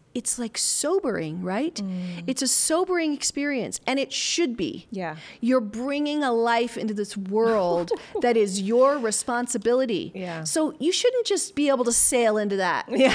it's like sobering, right? Mm. It's a sobering experience, and it should be. Yeah. You're bringing a life into this world that is your responsibility. Yeah. So you shouldn't just be able to sail into that. Yeah.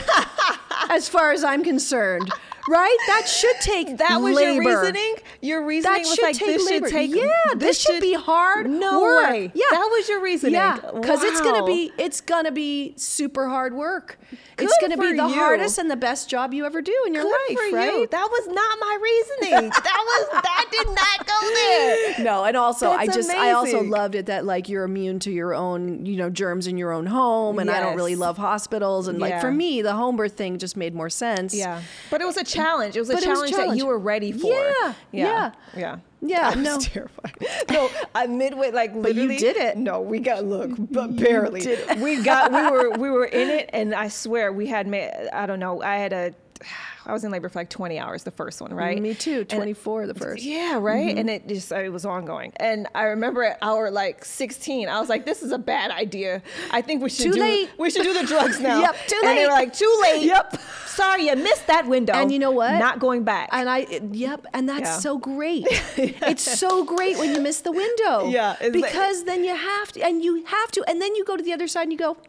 As far as I'm concerned. Right? That should take That was labor. your reasoning? Your reasoning that was should like, take this labor. should take... Yeah, this, this should, should be hard No work. way. Yeah. That was your reasoning. Yeah, because wow. it's going to be, it's going to be super hard work. Good it's going to be the you. hardest and the best job you ever do in your Good life, for right? You. That was not my reasoning. that was, that did not go there. No, and also That's I just, amazing. I also loved it that like you're immune to your own, you know, germs in your own home, and yes. I don't really love hospitals, and yeah. like for me, the home birth thing just made more sense. Yeah, but it was a challenge. It was a, But it challenge, was a challenge that you were ready for. Yeah, yeah, yeah. Yeah, I was no. terrified. No, I midway like But literally. you did it. No, we got look, but barely. did it. We got we were we were in it, and I swear we had made. I don't know. I had a. I was in labor for like twenty hours, the first one, right? Me too, And- twenty-four the first. Yeah, right. Mm-hmm. And it just it was ongoing. And I remember at hour like sixteen, I was like, "This is a bad idea. I think we should Too do late. we should do the drugs now." Yep, too And they late. were like, "Too late." Yep. Sorry, you missed that window. And you know what? Not going back. And I, yep, and that's Yeah. so great. It's so great when you miss the window. Yeah, it's like- because then you have to, and you have to, and then you go to the other side and you go,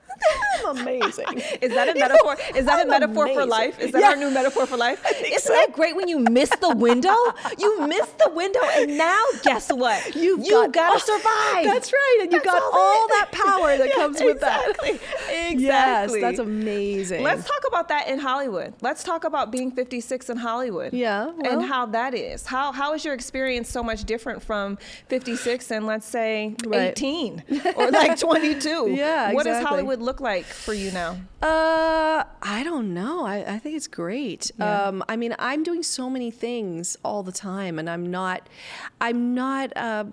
I'm amazing. Is that a metaphor? Is that I'm a metaphor for amazing. life? Is that Yeah. our new metaphor for life? Isn't so. that great when you miss the window? You miss the window, and now guess what? You've you got- gotta oh, survive. That's right, and you That's got all all it- that power that Yeah, comes with exactly. that. Exactly. Yes, that's amazing. Let's talk about that in Hollywood. Let's talk about being fifty-six in Hollywood. Yeah, well. and how that is. How how is your experience so much different from fifty-six and let's say Right. eighteen or like twenty-two? Yeah, What does exactly. Hollywood look like for you now? Uh, I don't know. I, I think it's great. Yeah. Um, I mean, I'm doing so many things all the time, and I'm not, I'm not, uh,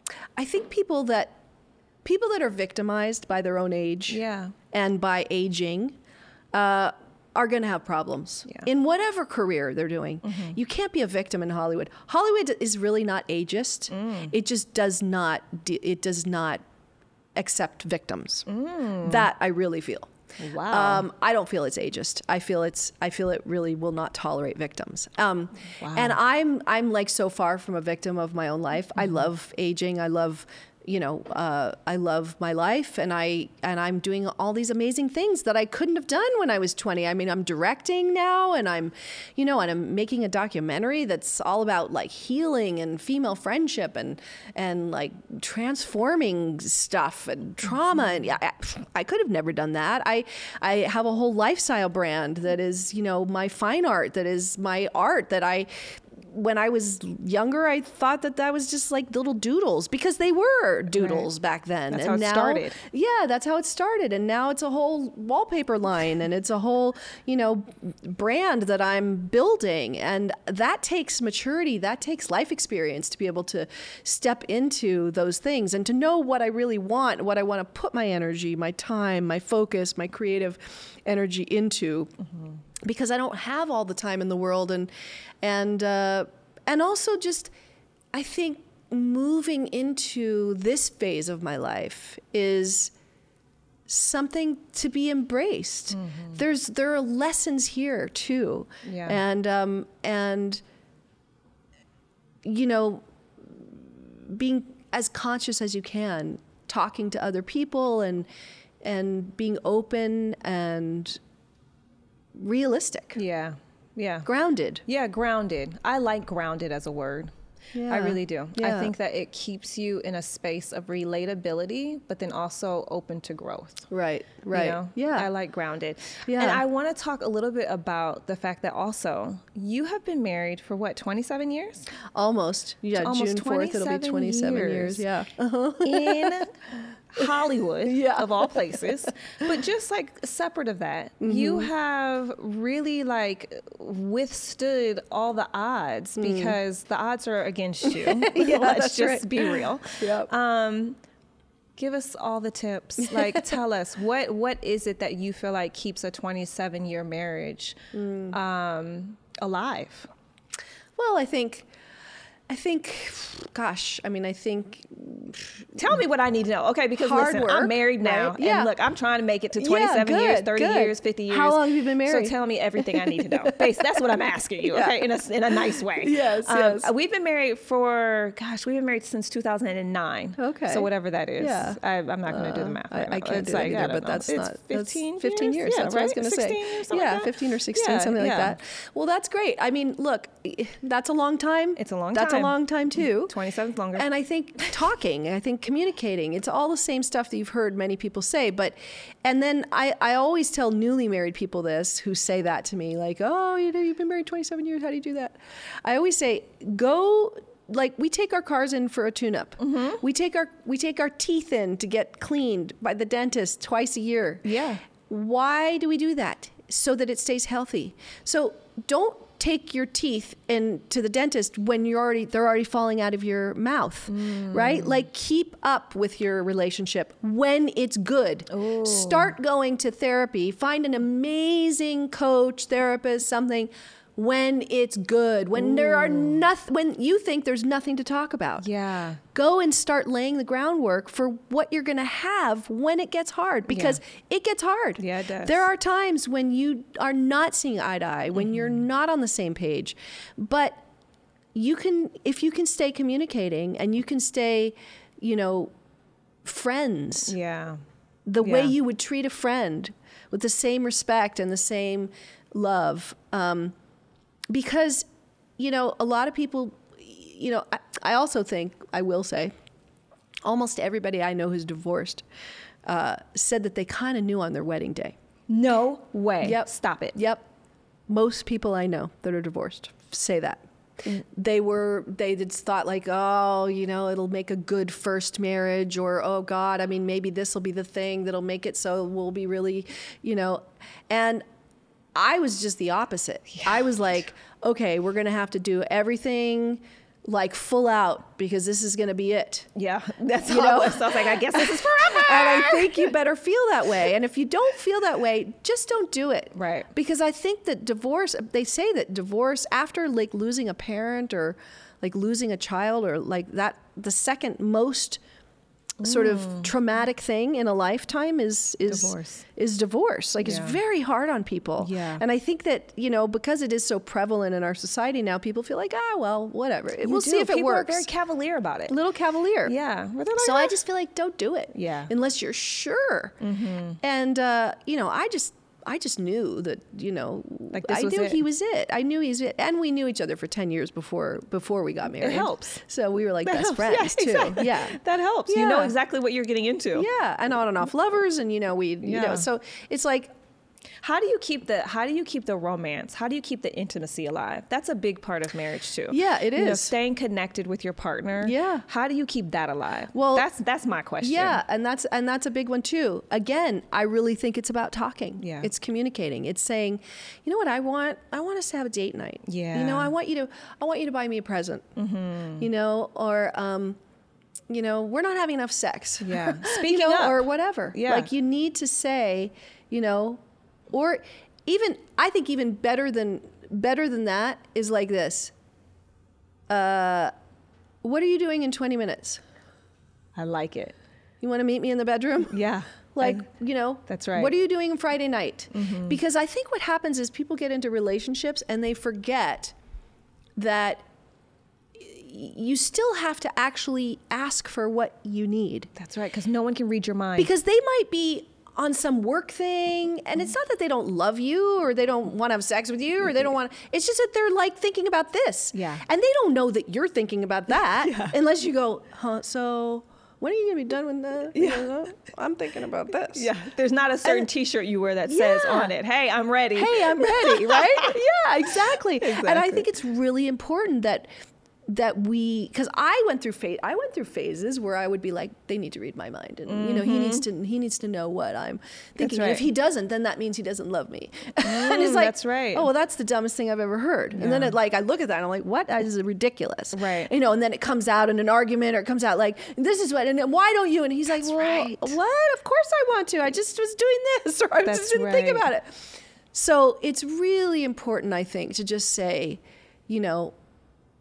I think people that, people that are victimized by their own age Yeah. and by aging, uh, are going to have problems Yeah. in whatever career they're doing. Mm-hmm. You can't be a victim in Hollywood. Hollywood is really not ageist. Mm. It just does not, d- it does not accept victims. Mm. That I really feel. Wow. Um, I don't feel it's ageist. I feel it's. I feel it really will not tolerate victims. Um, Wow. And I'm. I'm like so far from a victim of my own life. I love aging. I love. You know. Uh, I love my life, and I. And I'm doing all these amazing things that I couldn't have done when I was twenty. I mean, I'm directing now, and I'm, you know, and I'm making a documentary that's all about like healing and female friendship and and like transforming stuff and trauma. And yeah, I, I could have never done that. I I have a whole lifestyle brand that is, you know, my fine art, that is my art that I. When I was younger, I thought that that was just like little doodles because they were doodles Right. back then. That's and how it now, started. Yeah, that's how it started. And now it's a whole wallpaper line and it's a whole, you know, brand that I'm building. And that takes maturity. That takes life experience to be able to step into those things and to know what I really want, what I want to put my energy, my time, my focus, my creative energy into. Mm-hmm. Because I don't have all the time in the world, and and uh, and also just I think moving into this phase of my life is something to be embraced. Mm-hmm. There's there are lessons here too, Yeah. and um, and you know, being as conscious as you can, talking to other people, and and being open and realistic, Yeah. Yeah. grounded. Yeah, grounded. I like grounded as a word. I Yeah. really do. Yeah. I think that it keeps you in a space of relatability, but then also open to growth. Right, right. You know? Yeah. I like grounded. Yeah. And I want to talk a little bit about the fact that also you have been married for what, twenty-seven years? Almost. Yeah, Almost June fourth, it'll be twenty-seven twenty-seven years. years. Yeah. In Hollywood, Yeah. of all places. But just like separate of that, Mm-hmm. you have really like withstood all the odds because the odds are against you. Mm. Yeah, Let's that's just right. be real. Yep. Um, give us all the tips. Like, tell us what what is it that you feel like keeps a twenty-seven year marriage Mm. um, alive? Well, I think I think, gosh, I mean, I think. Tell me what I need to know. Okay, because Hard listen, work, I'm married now. right? Yeah. And look, I'm trying to make it to twenty-seven Yeah, years, good, thirty good. years, fifty years. How long have you been married? So tell me everything I need to know. Bas- That's what I'm asking you, Yeah. okay, in a, in a nice way. Yes, Um, yes. We've been married for, gosh, we've been married since two thousand nine. Okay. So whatever that is. Yeah. I, I'm not going to do the math. I, right I now. can't It's do like, it I either, don't but know. that's It's not fifteen that's fifteen years. Yeah, That's what I was right? going to say. sixteen or something Yeah, like that? fifteen or sixteen, Yeah, something yeah. like that. Well, that's great. I mean, look, that's a long time. It's a long That's time. a long time too. twenty-seven's longer. And I think talking, I think communicating, it's all the same stuff that you've heard many people say. But, and then I, I always tell newly married people this who say that to me, like, oh, you know, you've been married twenty-seven years. How do you do that? I always say, go, like we take our cars in for a tune-up. Mm-hmm. We take our, we take our teeth in to get cleaned by the dentist twice a year. Yeah. Why do we do that? So that it stays healthy. So don't take your teeth in to the dentist when you're already they're already falling out of your mouth, mm. right? Like keep up with your relationship when it's good. Ooh. Start going to therapy. Find an amazing coach, therapist, something when it's good. When Ooh. There are nothing, when you think there's nothing to talk about. Yeah. Go and start laying the groundwork for what you're going to have when it gets hard, because yeah. it gets hard. Yeah, it does. There are times when you are not seeing eye to eye, when mm-hmm. you're not on the same page, but you can, if you can stay communicating and you can stay, you know, friends. Yeah. The yeah. way you would treat a friend with the same respect and the same love. Um, because, you know, a lot of people, you know, I, I also think, I will say, almost everybody I know who's divorced uh, said that they kind of knew on their wedding day. No way. Yep. Stop it. Yep. Most people I know that are divorced say that. Mm. They were, they just thought like, oh, you know, it'll make a good first marriage, or, oh God, I mean, maybe this will be the thing that'll make it so we'll be really, you know, and I was just the opposite. Yeah. I was like, okay, we're going to have to do everything like full out because this is going to be it. Yeah, that's you all know? I was. I was like, I guess this is forever. And I think you better feel that way. And if you don't feel that way, just don't do it. Right. Because I think that divorce, they say that divorce after like losing a parent or like losing a child or like that, the second most sort of mm. traumatic thing in a lifetime is is divorce. is divorce. Like yeah. it's very hard on people. Yeah. And I think that, you know, because it is so prevalent in our society now, people feel like, ah, well, whatever. You we'll do. see if people it works. Are very cavalier about it. A little cavalier. Yeah. Like, so oh. I just feel like don't do it. Yeah. Unless you're sure. Mm-hmm. And uh, you know, I just I just knew that, you know, like this I was knew it. he was it. I knew he's it. And we knew each other for ten years before before we got married. It helps. So we were like that best helps. friends yeah, too. Exactly. Yeah. That helps. Yeah. You know exactly what you're getting into. Yeah. And on and off lovers, and you know, we you yeah. know, so it's like, how do you keep the how do you keep the romance? How do you keep the intimacy alive? That's a big part of marriage too. Yeah, it you is. Know, staying connected with your partner. Yeah. How do you keep that alive? Well, that's that's my question. Yeah, and that's and that's a big one too. Again, I really think it's about talking. Yeah. It's communicating. It's saying, you know what I want? I want us to have a date night. Yeah. You know, I want you to I want you to buy me a present. Mm-hmm. You know, or um, you know, we're not having enough sex. Yeah. Speaking you know, up. or whatever. Yeah. Like you need to say, you know, or even I think even better than better than that is like this. Uh, what are you doing in twenty minutes? I like it. You want to meet me in the bedroom? Yeah. Like, I, you know, that's right. What are you doing on Friday night? Mm-hmm. Because I think what happens is people get into relationships and they forget that you still have to actually ask for what you need. That's right. Because no one can read your mind. Because they might be on some work thing, and it's not that they don't love you or they don't want to have sex with you or they don't want to, it's just that they're like thinking about this. Yeah. And they don't know that you're thinking about that yeah. unless you go, huh, so when are you going to be done with that? Yeah. You know, I'm thinking about this. Yeah. There's not a certain and, t-shirt you wear that says yeah. on it, hey, I'm ready. Hey, I'm ready, right? Yeah, exactly. exactly. And I think it's really important that that we, because I went through phase, I went through phases where I would be like, they need to read my mind, and mm-hmm. you know, he needs to he needs to know what I'm thinking. Right. And if he doesn't, then that means he doesn't love me. Mm, and it's like, that's right. oh, well, that's the dumbest thing I've ever heard. Yeah. And then it, like I look at that and I'm like, what? That is ridiculous. Right. You know, and then it comes out in an argument, or it comes out like, this is what, and then, why don't you? And he's like, that's well, right. what? Of course I want to. I just was doing this, or I that's just didn't right. think about it. So it's really important, I think, to just say, you know,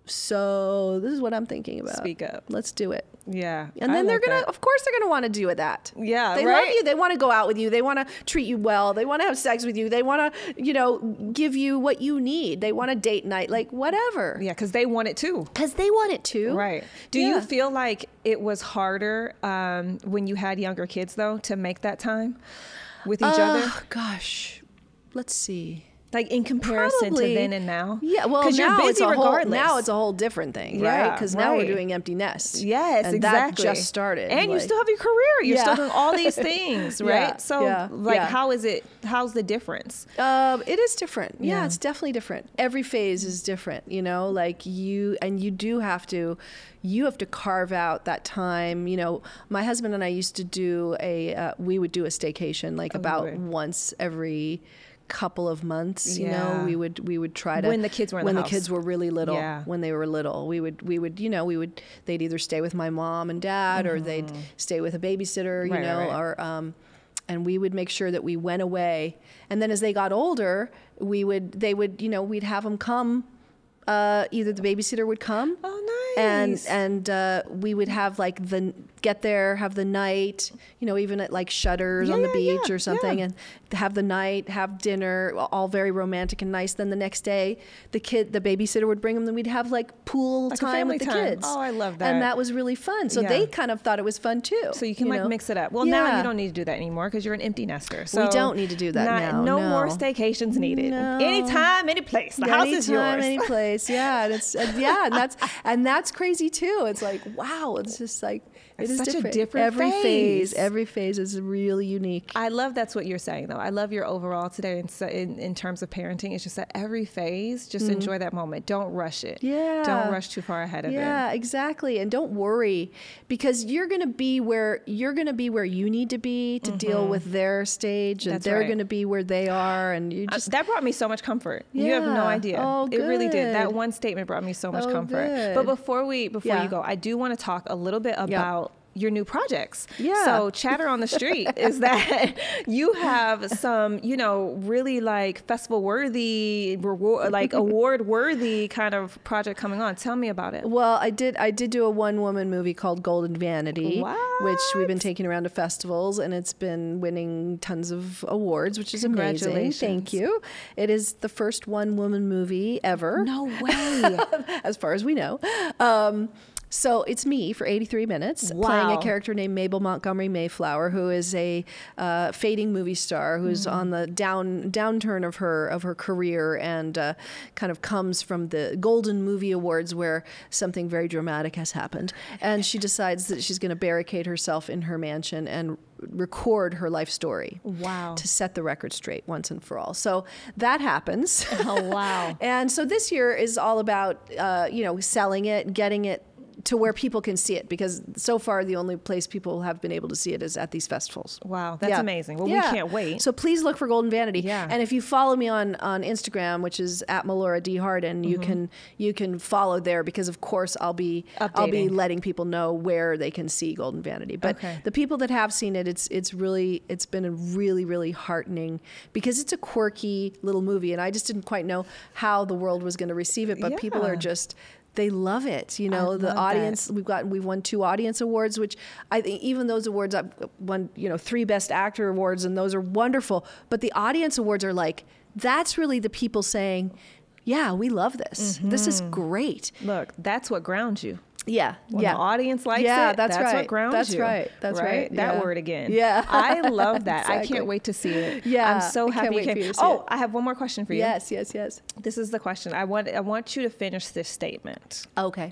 so this is what I'm thinking about. Speak up. Let's do it. Yeah. And then I they're like going to, that. of course, they're going to want to do it that. Yeah, They right? love you. They want to go out with you. They want to treat you well. They want to have sex with you. They want to, you know, give you what you need. They want a date night, like whatever. Yeah, because they want it too. Because they want it too. Right. Do Yeah. you feel like it was harder um, when you had younger kids, though, to make that time with each other? Uh, gosh, let's see. Like in comparison Probably. to then and now? Yeah, well, because now you're busy it's a regardless. whole now it's a whole different thing, Yeah, right? Because now we're right. doing empty nests. Yes, and exactly. that just started, and you like- still have your career. You're Yeah. still doing all these things, right? Yeah, So, yeah, like, yeah. how is it? How's the difference? Um, it is different. Yeah, Yeah. it's definitely different. Every phase is different, you know, like you, and you do have to, you have to carve out that time. You know, my husband and I used to do a, uh, we would do a staycation like Oh, about boy. once every couple of months, you Yeah. know, we would, we would try to, When the kids were in when the the house. kids were really little, Yeah. when they were little, we would, we would, you know, we would, they'd either stay with my mom and dad or they'd stay with a babysitter, you Right, know, right, right. or, um, and we would make sure that we went away. And then as they got older, we would, they would, you know, we'd have them come, uh, either the babysitter would come. Oh, nice. And and uh, we would have like the get there, have the night, you know, even at like Shutters Yeah, on the yeah, beach yeah, or something, yeah. and have the night, have dinner, all very romantic and nice. Then the next day, the kid, the babysitter would bring them. Then we'd have like pool Like a time family with the time. kids. Oh, I love that. And that was really fun. So Yeah. they kind of thought it was fun too. So you can like know? mix it up. Well, now Yeah. you don't need to do that anymore because you're an empty nester. So don't need to do that not- now, No, no. more staycations needed. No. Anytime, any place. The house is Anytime, yours. any place. Yeah, and it's and yeah, and that's and that's crazy too. It's like wow, it's just like it It's is such a different. different every phase. Every phase is really unique. I love that's what you're saying though. I love your overall today in, in, in terms of parenting. It's just that every phase, just enjoy that moment. Don't rush it. Mm-hmm. Yeah. Don't rush too far ahead of Yeah, it. exactly. And don't worry because you're going to be where you're going to be where you need to be to deal with their stage and That's they're right. going to be where they are and you Uh, just that brought me so much comfort. You have no Yeah. idea. Oh, it really did. That good. one statement brought me so much Oh, comfort. good. But before we before Yeah. you go, I do want to talk a little bit about your new projects. Yeah. So chatter on the street is that you have some, you know, really like festival worthy, reward, like award worthy kind of project coming on. Tell me about it. Well, I did. I did do a one-woman movie called Golden Vanity, which we've been taking around to festivals, and it's been winning tons of awards, which is amazing. Congratulations. Thank you. It is the first one-woman movie ever, No way. as far as we know. Um, So it's me for eighty-three minutes playing Wow. a character named Mabel Montgomery Mayflower, who is a uh, fading movie star who's Mm-hmm. on the down downturn of her of her career and uh, kind of comes from the Golden Movie Awards where something very dramatic has happened, and she decides that she's going to barricade herself in her mansion and record her life story. Wow. To set the record straight once and for all. So that happens. Oh, wow. And so this year is all about, uh, you know, selling it, getting it to where people can see it, because so far the only place people have been able to see it is at these festivals. Wow, that's Yeah. amazing. Well, Yeah. we can't wait. So please look for Golden Vanity. Yeah. And if you follow me on, on Instagram, which is at Melora D Harden, you can you can follow there, because of course I'll be I'll be Updating. letting people know where they can see Golden Vanity. But Okay. the people that have seen it, it's it's really it's been a really really heartening, because it's a quirky little movie, and I just didn't quite know how the world was going to receive it, but people are Yeah. just. They love it, you know. I The love audience, that. we've got, we've won two audience awards, which I think even those awards, I've won, you know, three Best Actor awards, and those are wonderful. But the audience awards are like, that's really the people saying, yeah, we love this. This is great. Look, that's what grounds you. Yeah, When yeah. the audience likes Yeah, it, that's that's right. what grounds That's you. right. That's right. That Yeah. word again. Yeah. I love that. I Exactly. can't wait to see it. Yeah, I'm so I happy can't you wait came. for you to see oh, it. I have one more question for you. Yes, yes, yes. This is the question. I want I want you to finish this statement. Okay.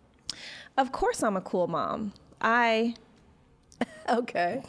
Of course I'm a cool mom. I Okay.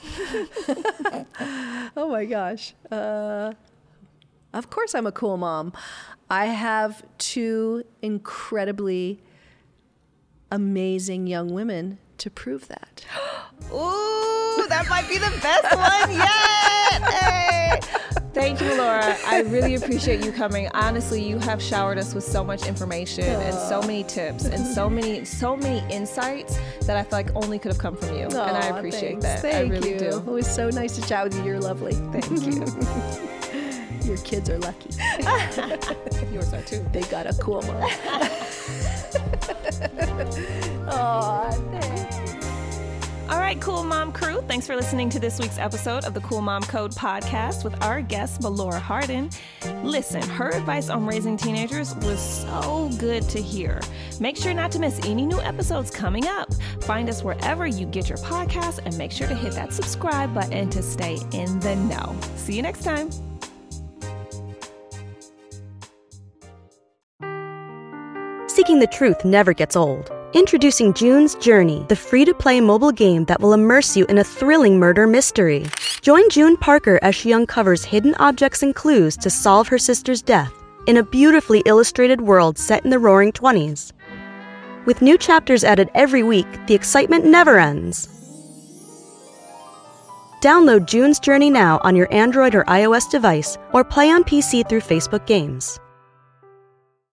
Oh my gosh. Uh, of course I'm a cool mom. I have two incredibly amazing young women to prove that. Ooh, that might be the best one yet. Hey. Thank you, Laura. I really appreciate you coming. Honestly, you have showered us with so much information and so many tips and so many so many insights that I feel like only could have come from you. and I Aw, appreciate thanks. that. Thank I really you. do. It was so nice to chat with you. You're lovely. Thank you. You're kids are lucky. Yours are too. They got a cool mom. Aw, thanks. All right, Cool Mom crew, thanks for listening to this week's episode of the Cool Mom Code podcast with our guest, Melora Hardin. Listen, her advice on raising teenagers was so good to hear. Make sure not to miss any new episodes coming up. Find us wherever you get your podcasts and make sure to hit that subscribe button to stay in the know. See you next time. Seeking the truth never gets old. Introducing June's Journey, the free-to-play mobile game that will immerse you in a thrilling murder mystery. Join June Parker as she uncovers hidden objects and clues to solve her sister's death in a beautifully illustrated world set in the Roaring Twenties. With new chapters added every week, the excitement never ends. Download June's Journey now on your Android or iOS device, or play on P C through Facebook Games.